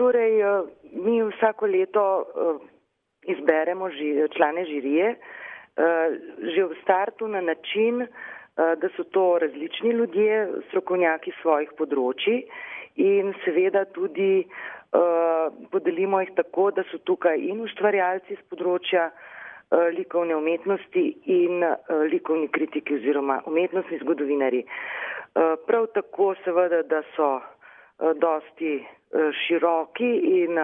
Torej, mi vsako leto izberemo člane žirije, že v startu na način, da so to različni ljudje, strokovnjaki svojih področji in seveda tudi podelimo jih tako, da so tukaj in ustvarjalci z področja likovne umetnosti in likovni kritiki oziroma umetnostni zgodovinari. Prav tako seveda, da so dosti široki in,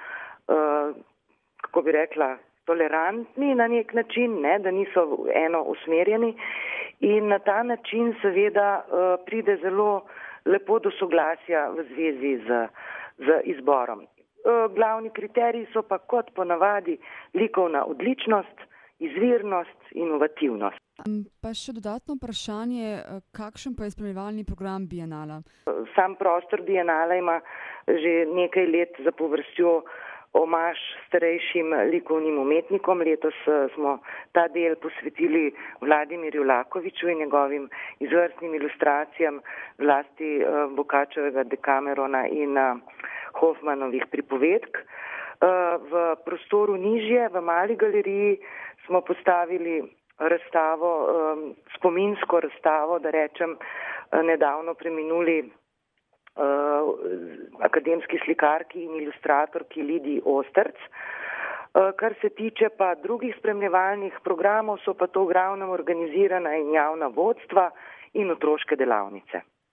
kako bi rekla, tolerantni na nek način, ne, da niso eno usmerjeni in na ta način seveda pride zelo lepo do soglasja v zvezi z izborom. Glavni kriteriji so pa kot ponavadi likovna odličnost, izvirnost, inovativnost. Pa še dodatno vprašanje, kakšen pa je spremljevalni program Bienala? Sam prostor Bienala ima že nekaj let zapovrstjo omaž starejšim likovnim umetnikom. Letos smo ta del posvetili Vladimirju Lakoviču in njegovim izvrstnim ilustracijam, zlasti Bokačevega Dekamerona in Hoffmanovih pripovedk. V prostoru nižje, v Mali galeriji, smo postavili razstavo, spominsko razstavo, da rečem, nedavno preminuli akademski slikarki in ilustratorki Lidiji Osterc. Kar se tiče pa drugih spremljevalnih programov, so pa to v glavnem organizirana in javna vodstva in otroške delavnice.